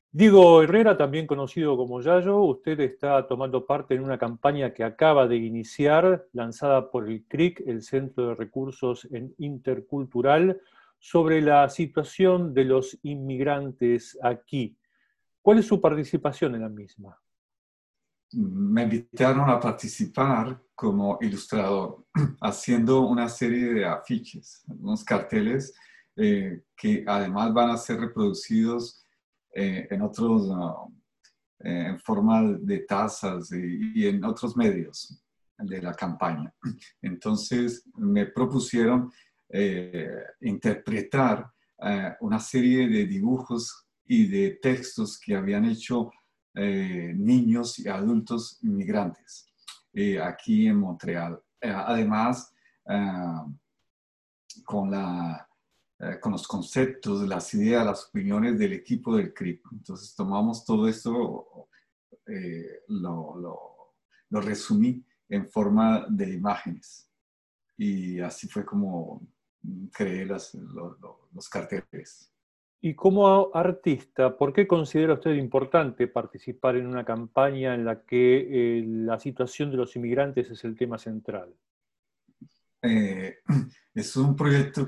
Diego Herrera, también conocido como Yayo, usted está tomando parte en una campaña que acaba de iniciar, lanzada por el CRIC, el Centro de Recursos en Intercultural, sobre la situación de los inmigrantes aquí. ¿Cuál es su participación en la misma? Me invitaron a participar como ilustrador, haciendo una serie de afiches, unos carteles que además van a ser reproducidos en otros, en forma de tazas y en otros medios de la campaña. Entonces me propusieron interpretar una serie de dibujos y de textos que habían hecho niños y adultos inmigrantes aquí en Montreal. Además, eh, con, con los conceptos, las ideas, las opiniones del equipo del CRIP. Entonces tomamos todo esto, eh, lo, lo, lo resumí en forma de imágenes y así fue como creé los carteles. Y como artista, ¿por qué considera usted importante participar en una campaña en la que la situación de los inmigrantes es el tema central? Eh, es un proyecto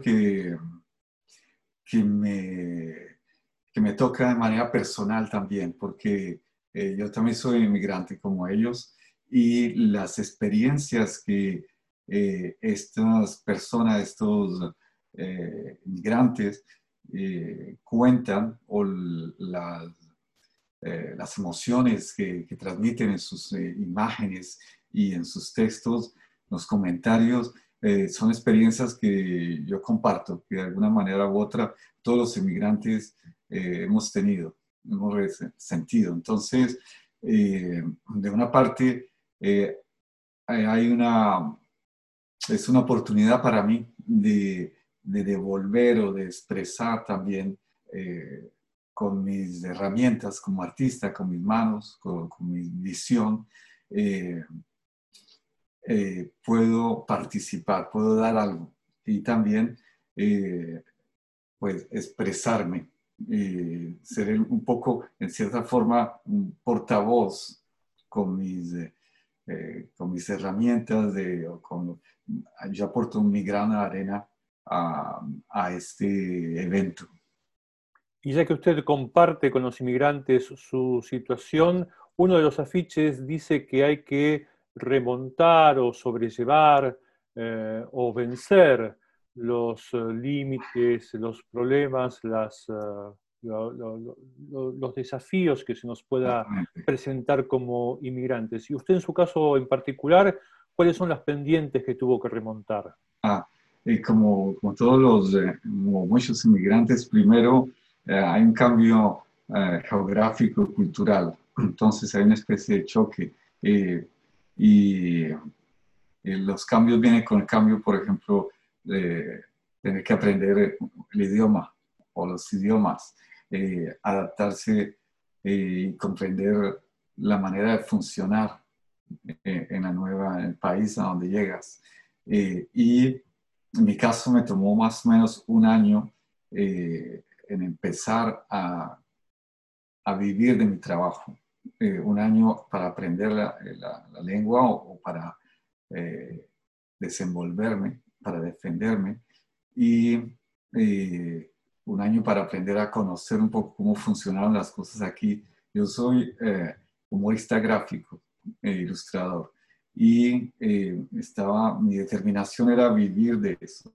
que me, que me toca de manera personal también, porque yo también soy inmigrante como ellos y las experiencias que estas personas, estos inmigrantes cuentan o las emociones que transmiten en sus imágenes y en sus textos, los comentarios, son experiencias que yo comparto, que de alguna manera u otra todos los inmigrantes hemos tenido, hemos sentido. Entonces, de una parte, hay es una oportunidad para mí de devolver o de expresar también con mis herramientas como artista, con mis manos, con mi visión, eh, puedo participar, puedo dar algo y también eh, pues expresarme, ser un poco, en cierta forma, un portavoz con mis herramientas, yo aporto mi grano de arena a este evento. Y ya que usted comparte con los inmigrantes su situación, uno de los afiches dice que hay que remontar o sobrellevar o vencer los límites, los problemas, los desafíos que se nos pueda Exactamente. presentar como inmigrantes. Y usted en su caso en particular, ¿cuáles son las pendientes que tuvo que remontar? Ah, y como todos como muchos inmigrantes, primero hay un cambio geográfico y cultural. Entonces hay una especie de choque. eh, y los cambios vienen con el cambio, por ejemplo, de tener que aprender el idioma o los idiomas, adaptarse y comprender la manera de funcionar en en el país a donde llegas. Y en mi caso me tomó más o menos un año en empezar a vivir de mi trabajo. Un año para aprender la lengua o para eh, desenvolverme, para defenderme, y un año para aprender a conocer un poco cómo funcionaban las cosas aquí. Yo soy humorista gráfico, ilustrador, y mi determinación era vivir de eso,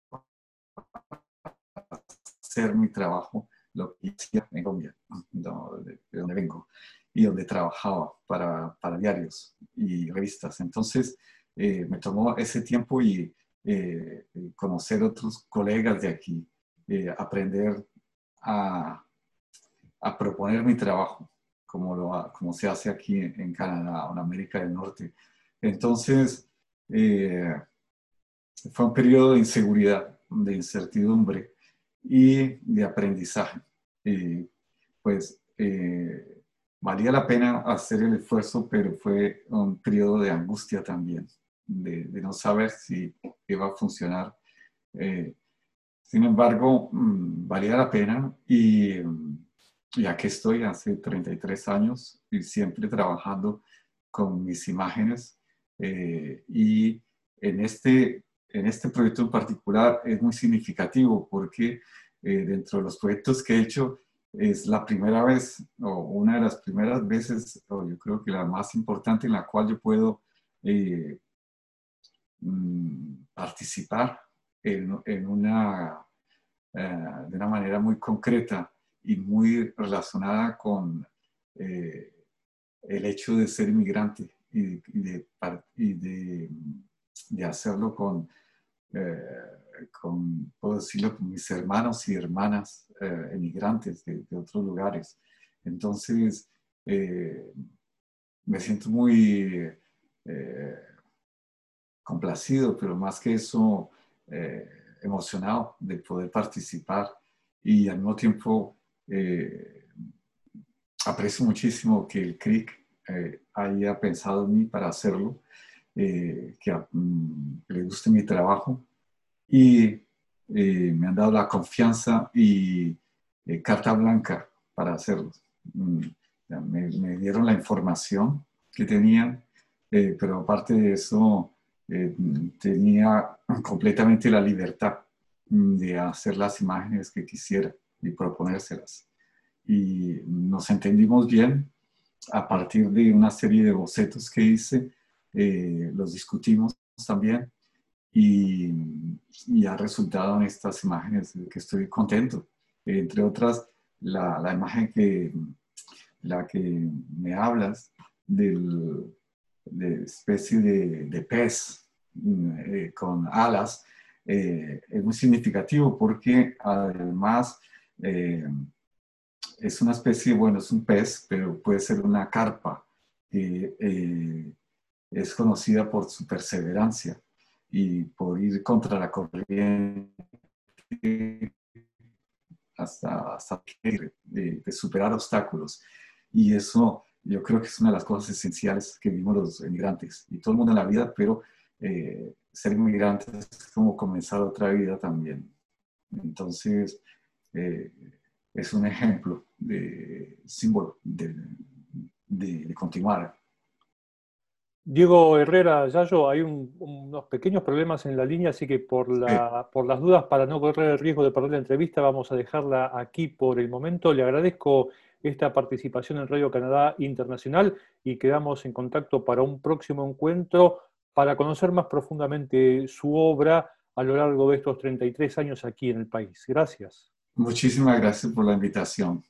hacer mi trabajo, lo que hacía en Colombia, de donde vengo, y donde trabajaba para diarios y revistas. Entonces, me tomó ese tiempo y conocer otros colegas de aquí, aprender a, a proponer mi trabajo, como se hace aquí en Canadá o en América del Norte. Entonces, eh, fue un periodo de inseguridad, de incertidumbre y de aprendizaje. Y pues valía la pena hacer el esfuerzo, pero fue un periodo de angustia también, de no saber si iba a funcionar. Eh, Sin embargo, valía la pena y y aquí estoy hace 33 años y siempre trabajando con mis imágenes. Y en este proyecto en particular es muy significativo porque dentro de los proyectos que he hecho es la primera vez o una de las primeras veces, o yo creo que la más importante en la cual yo puedo eh, participar en de una manera muy concreta y muy relacionada con el hecho de ser inmigrante y de hacerlo puedo decirlo, con mis hermanos y hermanas emigrantes de otros lugares. Entonces, me siento muy complacido, pero más que eso, emocionado de poder participar y al mismo tiempo aprecio muchísimo que el CRIC haya pensado en mí para hacerlo, que le guste mi trabajo y me han dado la confianza y carta blanca para hacerlo. Me dieron la información que tenían, pero aparte de eso, tenía completamente la libertad de hacer las imágenes que quisiera y proponérselas. Y nos entendimos bien a partir de una serie de bocetos que hice, los discutimos también y, y ha resultado en estas imágenes que estoy contento. Entre otras, la imagen la que me hablas de especie de pez con alas, es muy significativo porque además es una especie, bueno, es un pez, pero puede ser una carpa. Es conocida por su perseverancia y por ir contra la corriente hasta de superar obstáculos. Y eso yo creo que es una de las cosas esenciales que vivimos los inmigrantes y todo el mundo en la vida, pero ser inmigrante es como comenzar otra vida también. Entonces, eh, es un ejemplo de símbolo de continuar. Diego Herrera, Yayo, hay unos pequeños problemas en la línea, así que Sí. por las dudas, para no correr el riesgo de perder la entrevista, vamos a dejarla aquí por el momento. Le agradezco esta participación en Radio Canadá Internacional y quedamos en contacto para un próximo encuentro para conocer más profundamente su obra a lo largo de estos 33 años aquí en el país. Gracias. Muchísimas gracias por la invitación.